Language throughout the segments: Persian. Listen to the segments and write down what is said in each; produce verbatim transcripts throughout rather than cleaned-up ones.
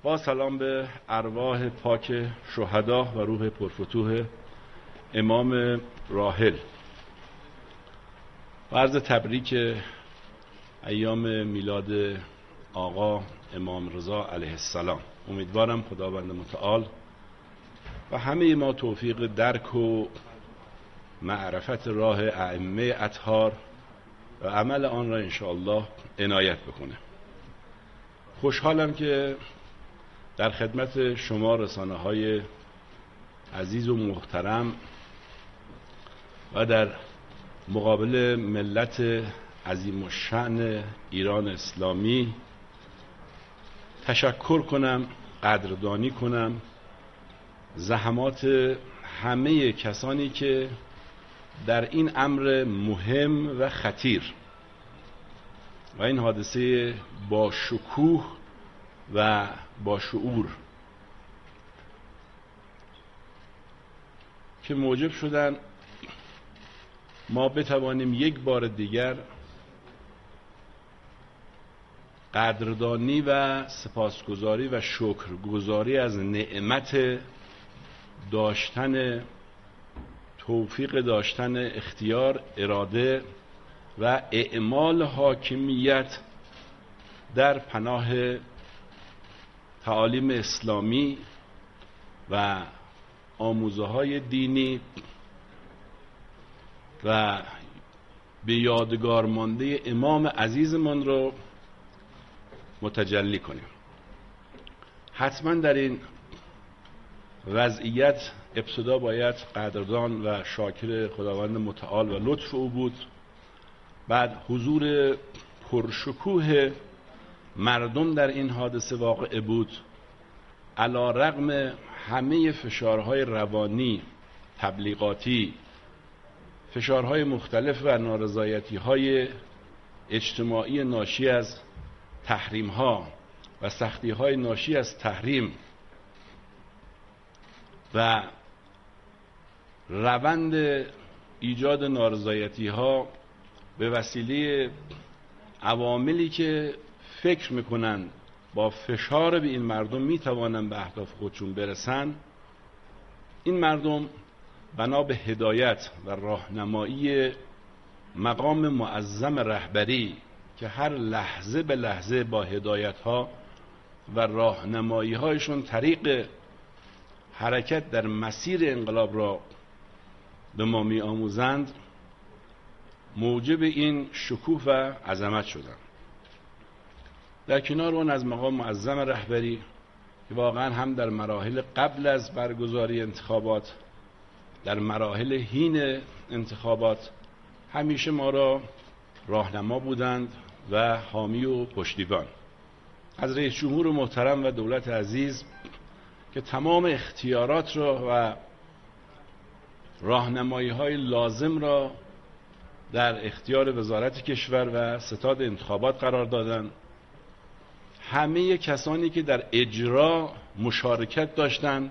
با سلام به ارواح پاک شهدا و روح پرفتوح امام راحل و عرض تبریک ایام میلاد آقا امام رضا علیه السلام. امیدوارم خداوند متعال و همه ما توفیق درک و معرفت راه ائمه اطهار و عمل آن را انشاءالله عنایت بکنه. خوشحالم که در خدمت شما رسانه های عزیز و محترم و در مقابل ملت عظیم الشأن ایران اسلامی تشکر کنم، قدردانی کنم زحمات همه کسانی که در این امر مهم و خطیر و این حادثه با شکوه و با شعور که موجب شدن ما بتوانیم یک بار دیگر قدردانی و سپاسگزاری و شکرگزاری از نعمت داشتن توفیق داشتن اختیار، اراده و اعمال حاکمیت در پناه تعالیم اسلامی و آموزه های دینی و به یادگار مانده امام عزیزمان رو متجلی کنیم. حتما در این وضعیت ابتدا باید قدردان و شاکر خداوند متعال و لطف او بود، بعد حضور پرشکوه مردم در این حادثه واقع بود، علی رغم همه فشارهای روانی، تبلیغاتی، فشارهای مختلف و نارضایتی‌های اجتماعی ناشی از تحریم‌ها و سختی‌های ناشی از تحریم و روند ایجاد نارضایتی‌ها به وسیله عواملی که فکر میکنن با فشار به این مردم میتوانن به اهداف خودشون برسن، این مردم بنا به هدایت و راهنمایی مقام معظم رهبری که هر لحظه به لحظه با هدایت ها و راهنمایی هایشون طریق حرکت در مسیر انقلاب را به ما می آموزند، موجب این شکوه و عظمت شدند. در کنار اون از مقام معظم رهبری که واقعا هم در مراحل قبل از برگزاری انتخابات، در مراحل حین انتخابات همیشه ما را راهنما بودند و حامی و پشتیبان، از رئیس جمهور محترم و دولت عزیز که تمام اختیارات را و راهنمایی های لازم را در اختیار وزارت کشور و ستاد انتخابات قرار دادند. همه کسانی که در اجرا مشارکت داشتند،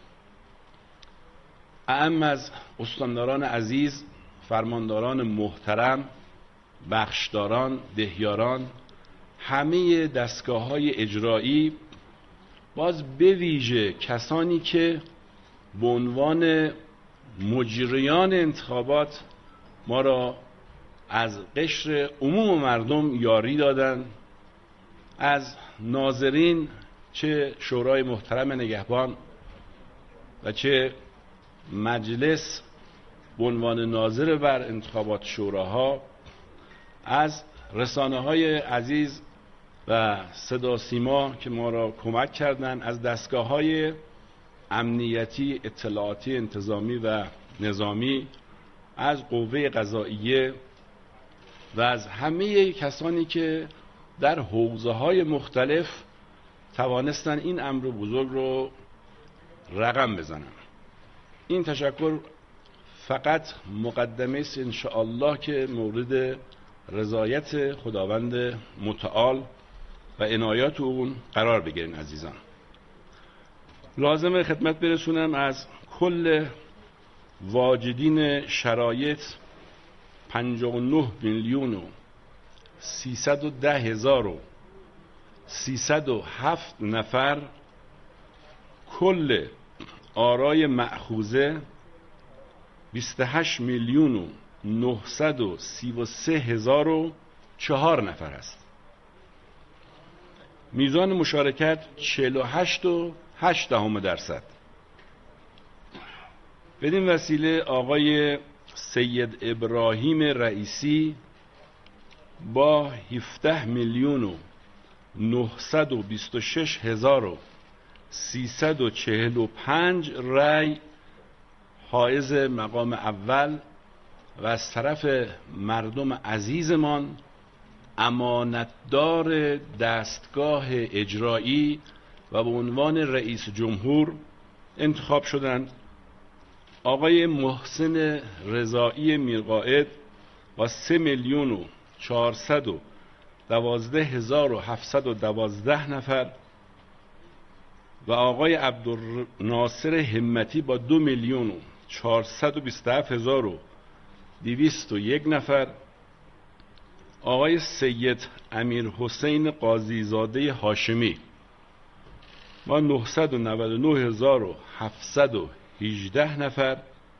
اعم از استانداران عزیز، فرمانداران محترم، بخشداران، دهیاران، همه دستگاه‌های اجرایی، باز به ویژه کسانی که به عنوان مجریان انتخابات ما را از قشر عموم مردم یاری دادند، از ناظرین، چه شورای محترم نگهبان و چه مجلس به عنوان ناظر بر انتخابات شوراها، از رسانه های عزیز و صدا سیما که ما را کمک کردند، از دستگاه های امنیتی، اطلاعاتی، انتظامی و نظامی، از قوه قضاییه و از همه کسانی که در حوزه های مختلف توانستن این امر بزرگ رو رقم بزنن. این تشکر فقط مقدمه است انشاءالله که مورد رضایت خداوند متعال و عنایات اون قرار بگیرین. عزیزان، لازمه خدمت برسونم از کل واجدین شرایط پنجاه و نه میلیون و سیصد و ده هزار و سیصد و هفت نفر کل آرای مأخوذه بیست و هشت میلیون و نهصد و سی و سه هزار و چهار نفر است. میزان مشارکت چهل و هشت و هشت دهم درصد. بدین وسیله آقای سید ابراهیم رئیسی با هفده میلیون و نهصد و بیست و شش هزار و سیصد و چهل و پنج رأی حائز مقام اول و از طرف مردم عزیزمان امانتدار دستگاه اجرایی و به عنوان رئیس جمهور انتخاب شدند. آقای محسن رضایی میرقائد با سه میلیون و چهارصد و دوازده هزار و هفتصد و دوازده نفر و آقای عبدالناصر همتی با دو میلیون و چهارصد و بیست و هفت هزار و دویست و یک نفر، آقای سید امیر حسین قاضی زاده هاشمی با نهصد و نود و نه هزار و هفتصد و هجده نفر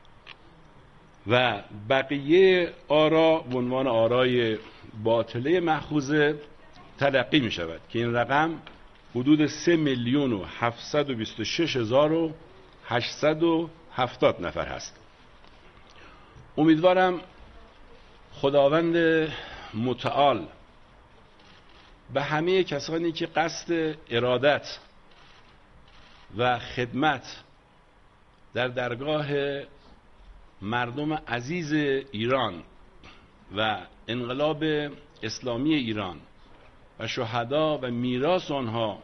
و بقیه آرا به عنوان آرای باطله مأخوذه تلقی می شود که این رقم حدود سه میلیون و هفتصد و بیست و شش هزار و هشتصد و هفتاد نفر هست. امیدوارم خداوند متعال به همه کسانی که قصد ارادت و خدمت در درگاه مردم عزیز ایران و انقلاب اسلامی ایران و شهدا و میراث آنها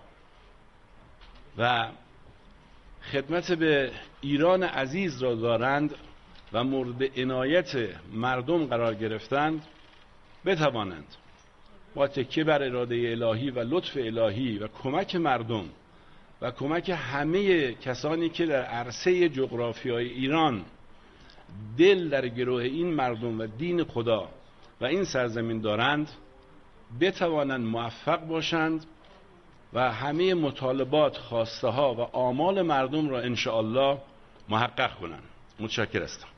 و خدمت به ایران عزیز را دارند و مورد عنایت مردم قرار گرفتند بتوانند با تکیه بر اراده الهی و لطف الهی و کمک مردم و کمک همه کسانی که در عرصه جغرافیای ایران دل در گروه این مردم و دین خدا و این سرزمین دارند بتوانند موفق باشند و همه مطالبات، خواسته ها و آمال مردم را ان شاء الله محقق کنند. متشکر هستم.